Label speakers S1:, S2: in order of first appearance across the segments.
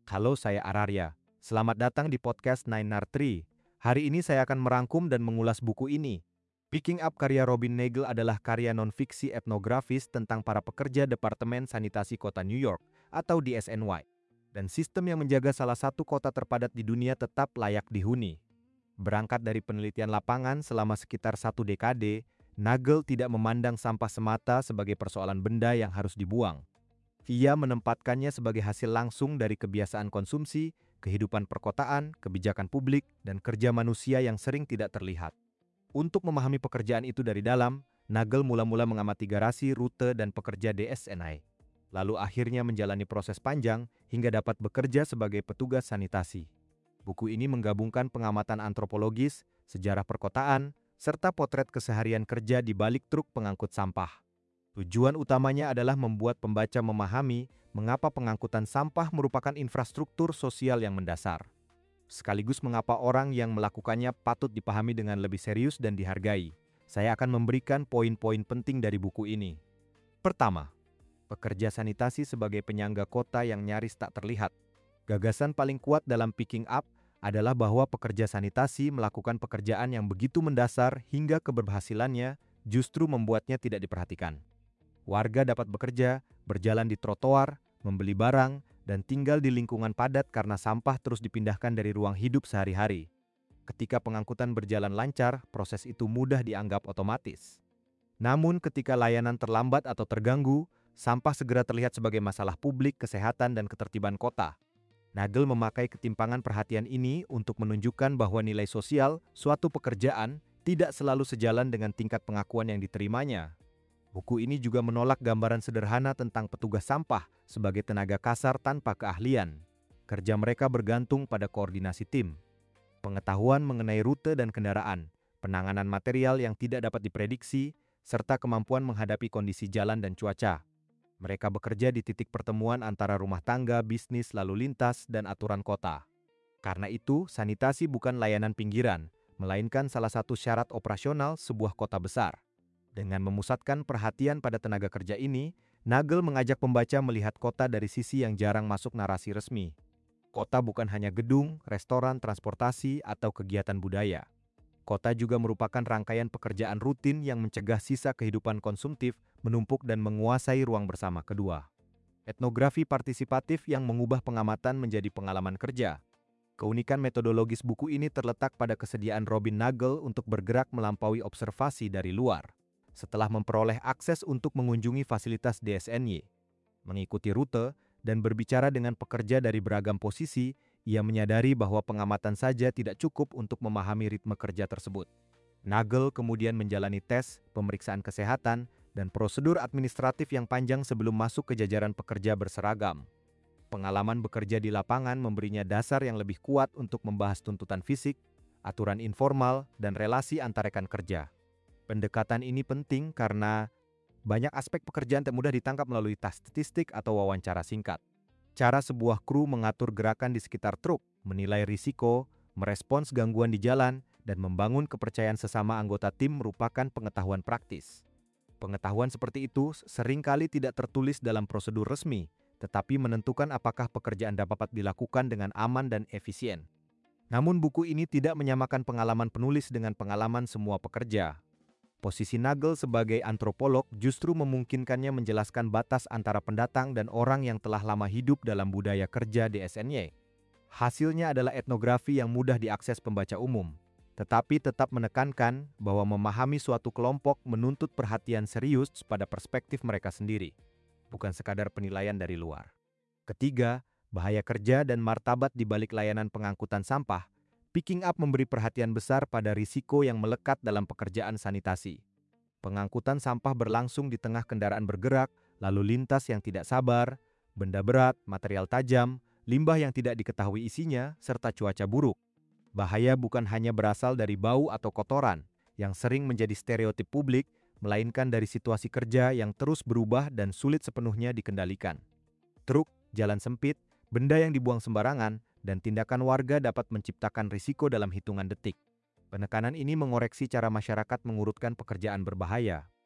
S1: Halo, saya Ararya. Selamat datang di podcast Nine Nar 3. Hari ini saya akan merangkum dan mengulas buku ini. Picking Up karya Robin Nagel adalah karya non-fiksi etnografis tentang para pekerja Departemen Sanitasi Kota New York atau DSNY. Dan sistem yang menjaga salah satu kota terpadat di dunia tetap layak dihuni. Berangkat dari penelitian lapangan selama sekitar 1 dekade, Nagel tidak memandang sampah semata sebagai persoalan benda yang harus dibuang. Ia menempatkannya sebagai hasil langsung dari kebiasaan konsumsi, kehidupan perkotaan, kebijakan publik, dan kerja manusia yang sering tidak terlihat. Untuk memahami pekerjaan itu dari dalam, Nagel mula-mula mengamati garasi, rute, dan pekerja DSNY. Lalu akhirnya menjalani proses panjang hingga dapat bekerja sebagai petugas sanitasi. Buku ini menggabungkan pengamatan antropologis, sejarah perkotaan, serta potret keseharian kerja di balik truk pengangkut sampah. Tujuan utamanya adalah membuat pembaca memahami mengapa pengangkutan sampah merupakan infrastruktur sosial yang mendasar. Sekaligus mengapa orang yang melakukannya patut dipahami dengan lebih serius dan dihargai. Saya akan memberikan poin-poin penting dari buku ini. Pertama, pekerja sanitasi sebagai penyangga kota yang nyaris tak terlihat. Gagasan paling kuat dalam Picking Up adalah bahwa pekerja sanitasi melakukan pekerjaan yang begitu mendasar hingga keberhasilannya justru membuatnya tidak diperhatikan. Warga dapat bekerja, berjalan di trotoar, membeli barang, dan tinggal di lingkungan padat karena sampah terus dipindahkan dari ruang hidup sehari-hari. Ketika pengangkutan berjalan lancar, proses itu mudah dianggap otomatis. Namun ketika layanan terlambat atau terganggu, sampah segera terlihat sebagai masalah publik, kesehatan, dan ketertiban kota. Nagel memakai ketimpangan perhatian ini untuk menunjukkan bahwa nilai sosial suatu pekerjaan tidak selalu sejalan dengan tingkat pengakuan yang diterimanya. Buku ini juga menolak gambaran sederhana tentang petugas sampah sebagai tenaga kasar tanpa keahlian. Kerja mereka bergantung pada koordinasi tim, pengetahuan mengenai rute dan kendaraan, penanganan material yang tidak dapat diprediksi, serta kemampuan menghadapi kondisi jalan dan cuaca. Mereka bekerja di titik pertemuan antara rumah tangga, bisnis, lalu lintas, dan aturan kota. Karena itu, sanitasi bukan layanan pinggiran, melainkan salah satu syarat operasional sebuah kota besar. Dengan memusatkan perhatian pada tenaga kerja ini, Nagel mengajak pembaca melihat kota dari sisi yang jarang masuk narasi resmi. Kota bukan hanya gedung, restoran, transportasi, atau kegiatan budaya. Kota juga merupakan rangkaian pekerjaan rutin yang mencegah sisa kehidupan konsumtif menumpuk dan menguasai ruang bersama kedua. Etnografi partisipatif yang mengubah pengamatan menjadi pengalaman kerja. Keunikan metodologis buku ini terletak pada kesediaan Robin Nagel untuk bergerak melampaui observasi dari luar. Setelah memperoleh akses untuk mengunjungi fasilitas DSNY, mengikuti rute, dan berbicara dengan pekerja dari beragam posisi, ia menyadari bahwa pengamatan saja tidak cukup untuk memahami ritme kerja tersebut. Nagel kemudian menjalani tes, pemeriksaan kesehatan, dan prosedur administratif yang panjang sebelum masuk ke jajaran pekerja berseragam. Pengalaman bekerja di lapangan memberinya dasar yang lebih kuat untuk membahas tuntutan fisik, aturan informal, dan relasi antar rekan kerja. Pendekatan ini penting karena banyak aspek pekerjaan tak mudah ditangkap melalui tes statistik atau wawancara singkat. Cara sebuah kru mengatur gerakan di sekitar truk, menilai risiko, merespons gangguan di jalan, dan membangun kepercayaan sesama anggota tim merupakan pengetahuan praktis. Pengetahuan seperti itu seringkali tidak tertulis dalam prosedur resmi, tetapi menentukan apakah pekerjaan dapat dilakukan dengan aman dan efisien. Namun buku ini tidak menyamakan pengalaman penulis dengan pengalaman semua pekerja. Posisi Nagel sebagai antropolog justru memungkinkannya menjelaskan batas antara pendatang dan orang yang telah lama hidup dalam budaya kerja DSNY. Hasilnya adalah etnografi yang mudah diakses pembaca umum, tetapi tetap menekankan bahwa memahami suatu kelompok menuntut perhatian serius pada perspektif mereka sendiri, bukan sekadar penilaian dari luar. Ketiga, bahaya kerja dan martabat di balik layanan pengangkutan sampah. Picking Up memberi perhatian besar pada risiko yang melekat dalam pekerjaan sanitasi. Pengangkutan sampah berlangsung di tengah kendaraan bergerak, lalu lintas yang tidak sabar, benda berat, material tajam, limbah yang tidak diketahui isinya, serta cuaca buruk. Bahaya bukan hanya berasal dari bau atau kotoran, yang sering menjadi stereotip publik, melainkan dari situasi kerja yang terus berubah dan sulit sepenuhnya dikendalikan. Truk, jalan sempit, benda yang dibuang sembarangan, dan tindakan warga dapat menciptakan risiko dalam hitungan detik. Penekanan ini mengoreksi cara masyarakat mengurutkan pekerjaan berbahaya.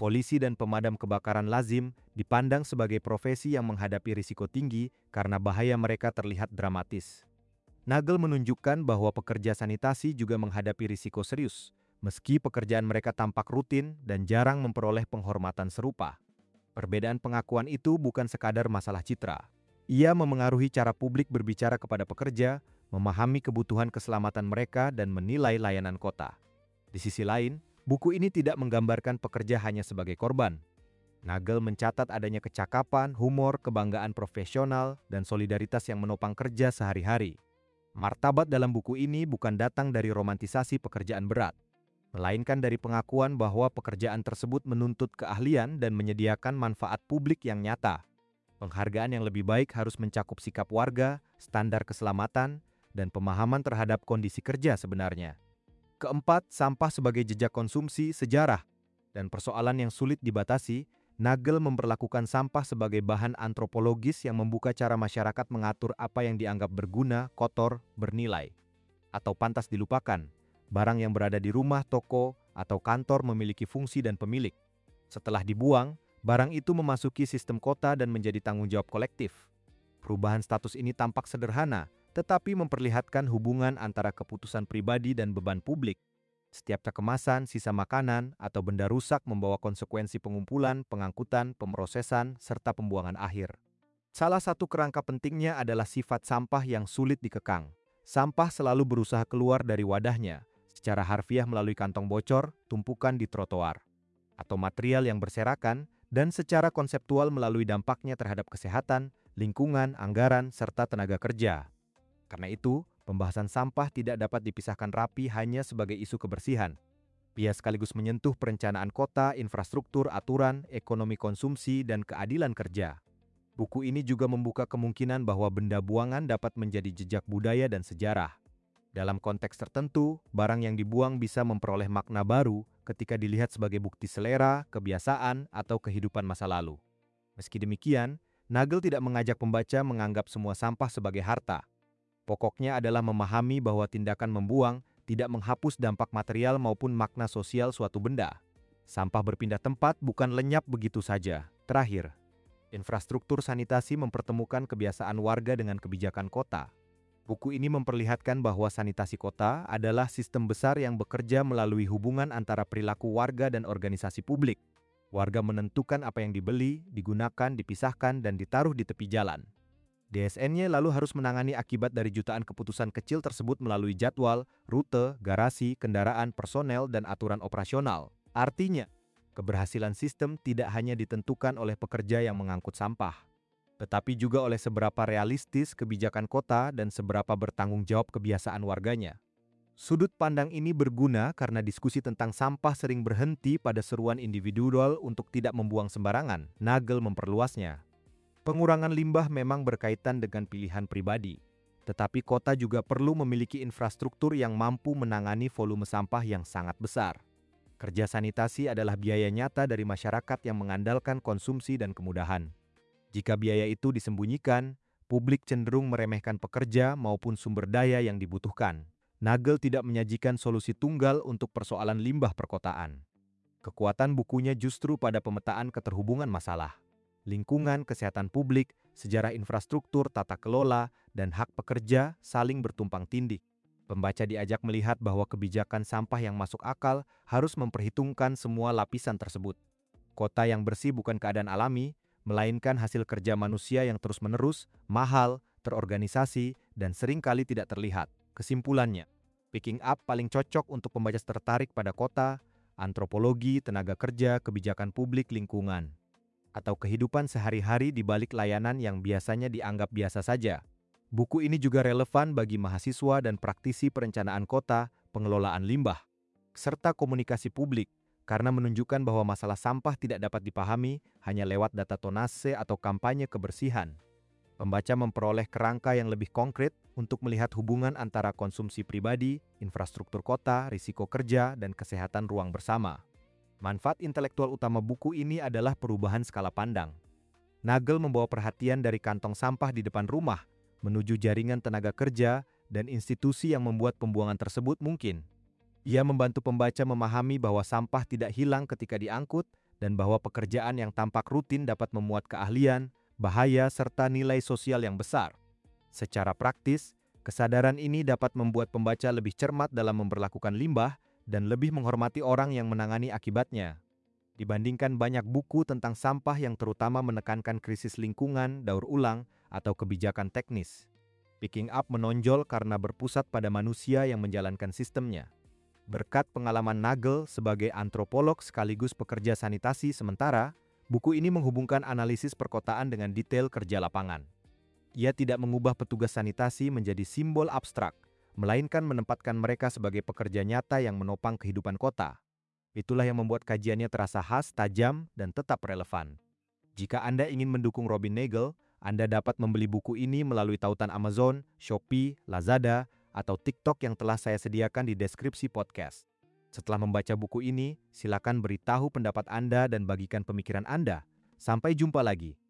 S1: Polisi dan pemadam kebakaran lazim dipandang sebagai profesi yang menghadapi risiko tinggi karena bahaya mereka terlihat dramatis. Nagel menunjukkan bahwa pekerja sanitasi juga menghadapi risiko serius, meski pekerjaan mereka tampak rutin dan jarang memperoleh penghormatan serupa. Perbedaan pengakuan itu bukan sekadar masalah citra. Ia memengaruhi cara publik berbicara kepada pekerja, memahami kebutuhan keselamatan mereka, dan menilai layanan kota. Di sisi lain, buku ini tidak menggambarkan pekerja hanya sebagai korban. Nagel mencatat adanya kecakapan, humor, kebanggaan profesional, dan solidaritas yang menopang kerja sehari-hari. Martabat dalam buku ini bukan datang dari romantisasi pekerjaan berat, melainkan dari pengakuan bahwa pekerjaan tersebut menuntut keahlian dan menyediakan manfaat publik yang nyata. Penghargaan yang lebih baik harus mencakup sikap warga, standar keselamatan, dan pemahaman terhadap kondisi kerja sebenarnya. Keempat, sampah sebagai jejak konsumsi, sejarah, dan persoalan yang sulit dibatasi. Nagel memperlakukan sampah sebagai bahan antropologis yang membuka cara masyarakat mengatur apa yang dianggap berguna, kotor, bernilai, atau pantas dilupakan. Barang yang berada di rumah, toko, atau kantor memiliki fungsi dan pemilik. Setelah dibuang, barang itu memasuki sistem kota dan menjadi tanggung jawab kolektif. Perubahan status ini tampak sederhana, tetapi memperlihatkan hubungan antara keputusan pribadi dan beban publik. Setiap kemasan, sisa makanan, atau benda rusak membawa konsekuensi pengumpulan, pengangkutan, pemrosesan, serta pembuangan akhir. Salah satu kerangka pentingnya adalah sifat sampah yang sulit dikekang. Sampah selalu berusaha keluar dari wadahnya, secara harfiah melalui kantong bocor, tumpukan di trotoar, atau material yang berserakan, dan secara konseptual melalui dampaknya terhadap kesehatan, lingkungan, anggaran, serta tenaga kerja. Karena itu, pembahasan sampah tidak dapat dipisahkan rapi hanya sebagai isu kebersihan. Ia sekaligus menyentuh perencanaan kota, infrastruktur, aturan, ekonomi konsumsi, dan keadilan kerja. Buku ini juga membuka kemungkinan bahwa benda buangan dapat menjadi jejak budaya dan sejarah. Dalam konteks tertentu, barang yang dibuang bisa memperoleh makna baru ketika dilihat sebagai bukti selera, kebiasaan, atau kehidupan masa lalu. Meski demikian, Nagel tidak mengajak pembaca menganggap semua sampah sebagai harta. Pokoknya adalah memahami bahwa tindakan membuang tidak menghapus dampak material maupun makna sosial suatu benda. Sampah berpindah tempat bukan lenyap begitu saja. Terakhir, infrastruktur sanitasi mempertemukan kebiasaan warga dengan kebijakan kota. Buku ini memperlihatkan bahwa sanitasi kota adalah sistem besar yang bekerja melalui hubungan antara perilaku warga dan organisasi publik. Warga menentukan apa yang dibeli, digunakan, dipisahkan, dan ditaruh di tepi jalan. DSN-nya lalu harus menangani akibat dari jutaan keputusan kecil tersebut melalui jadwal, rute, garasi, kendaraan, personel, dan aturan operasional. Artinya, keberhasilan sistem tidak hanya ditentukan oleh pekerja yang mengangkut sampah, tetapi juga oleh seberapa realistis kebijakan kota dan seberapa bertanggung jawab kebiasaan warganya. Sudut pandang ini berguna karena diskusi tentang sampah sering berhenti pada seruan individual untuk tidak membuang sembarangan. Nagel memperluasnya. Pengurangan limbah memang berkaitan dengan pilihan pribadi, tetapi kota juga perlu memiliki infrastruktur yang mampu menangani volume sampah yang sangat besar. Kerja sanitasi adalah biaya nyata dari masyarakat yang mengandalkan konsumsi dan kemudahan. Jika biaya itu disembunyikan, publik cenderung meremehkan pekerja maupun sumber daya yang dibutuhkan. Nagel tidak menyajikan solusi tunggal untuk persoalan limbah perkotaan. Kekuatan bukunya justru pada pemetaan keterhubungan masalah. Lingkungan, kesehatan publik, sejarah infrastruktur, tata kelola, dan hak pekerja saling bertumpang tindih. Pembaca diajak melihat bahwa kebijakan sampah yang masuk akal harus memperhitungkan semua lapisan tersebut. Kota yang bersih bukan keadaan alami, melainkan hasil kerja manusia yang terus-menerus, mahal, terorganisasi, dan seringkali tidak terlihat. Kesimpulannya, Picking Up paling cocok untuk pembaca tertarik pada kota, antropologi, tenaga kerja, kebijakan publik, lingkungan, atau kehidupan sehari-hari di balik layanan yang biasanya dianggap biasa saja. Buku ini juga relevan bagi mahasiswa dan praktisi perencanaan kota, pengelolaan limbah, serta komunikasi publik, karena menunjukkan bahwa masalah sampah tidak dapat dipahami hanya lewat data tonase atau kampanye kebersihan. Pembaca memperoleh kerangka yang lebih konkret untuk melihat hubungan antara konsumsi pribadi, infrastruktur kota, risiko kerja, dan kesehatan ruang bersama. Manfaat intelektual utama buku ini adalah perubahan skala pandang. Nagel membawa perhatian dari kantong sampah di depan rumah menuju jaringan tenaga kerja dan institusi yang membuat pembuangan tersebut mungkin. Ia membantu pembaca memahami bahwa sampah tidak hilang ketika diangkut, dan bahwa pekerjaan yang tampak rutin dapat memuat keahlian, bahaya, serta nilai sosial yang besar. Secara praktis, kesadaran ini dapat membuat pembaca lebih cermat dalam memperlakukan limbah dan lebih menghormati orang yang menangani akibatnya. Dibandingkan banyak buku tentang sampah yang terutama menekankan krisis lingkungan, daur ulang, atau kebijakan teknis. Picking Up menonjol karena berpusat pada manusia yang menjalankan sistemnya. Berkat pengalaman Nagel sebagai antropolog sekaligus pekerja sanitasi sementara, buku ini menghubungkan analisis perkotaan dengan detail kerja lapangan. Ia tidak mengubah petugas sanitasi menjadi simbol abstrak, melainkan menempatkan mereka sebagai pekerja nyata yang menopang kehidupan kota. Itulah yang membuat kajiannya terasa khas, tajam, dan tetap relevan. Jika Anda ingin mendukung Robin Nagel, Anda dapat membeli buku ini melalui tautan Amazon, Shopee, Lazada, atau TikTok yang telah saya sediakan di deskripsi podcast. Setelah membaca buku ini, silakan beritahu pendapat Anda dan bagikan pemikiran Anda. Sampai jumpa lagi.